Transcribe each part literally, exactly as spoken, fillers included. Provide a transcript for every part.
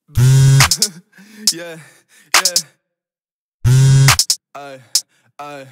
Yeah, yeah. Ай, ай.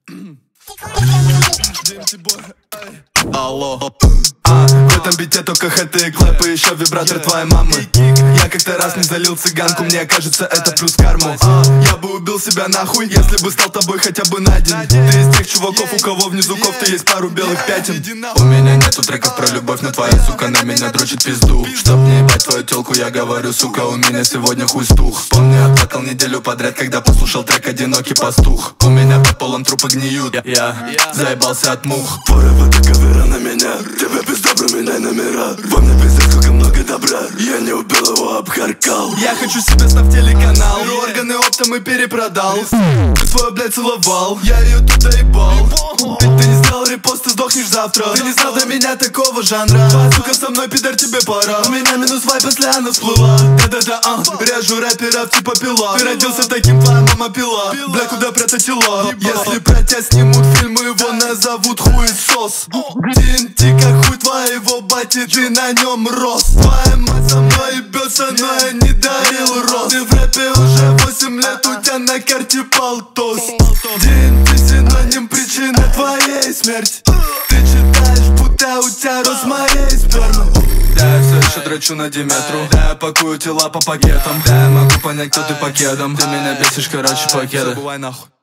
Алло. А, в этом бите только хэты и клэпы, еще вибратор твоей мамы. Я как-то раз не залил цыганку, мне кажется, это плюс карму. а, Я бы убил себя нахуй, если бы стал тобой хотя бы на день. Ты из тех чуваков, у кого внизу кофты есть пару белых пятен. У меня нету треков про любовь, но твоя сука на меня дрочит пизду. Чтоб не ебать твою телку, я говорю, сука, у меня сегодня хуй стух. Помню, я плакал неделю подряд, когда послушал трек «Одинокий пастух». У меня под полом трупы гниют, я заебался от мух. Твоя вода кавера на меня, тебя пизда, променяй номера. Во мне пиздец, сколько много добра, я не убил его, обхаркал. Я хочу себе став телеканал, и органы оптом и перепродал. Ты свою, блядь, целовал, я ее тут доебал. Ты, ты не сделал репост, ты сдохнешь завтра. Ты не знал до меня такого жанра. Твоя сука со мной, пидор, тебе пора. У меня минус вайп, если она всплыла. Да-да-да, а, режу рэперов типа пила. Ты родился таким, твоя мама пила. Бля, куда прятать тела? Если про тебя снимут фильм, его назовут хуесос. ТНТ как хуй твоего бати, ты на нем рос. Твоя мать со мной ебется, но я не дарил рост. Ты в рэпе уже восемь лет, у тебя на карте полтос. ТНТ синоним причины твоей смерти. Ты читаешь, будто у тебя рост моей спермы. Да, я все еще дрочу на Диметру. Да, я пакую тела по пакетам. Да, я могу понять, кто ты по кедам. Ты меня бесишь, короче, покеда. Забывай нахуй.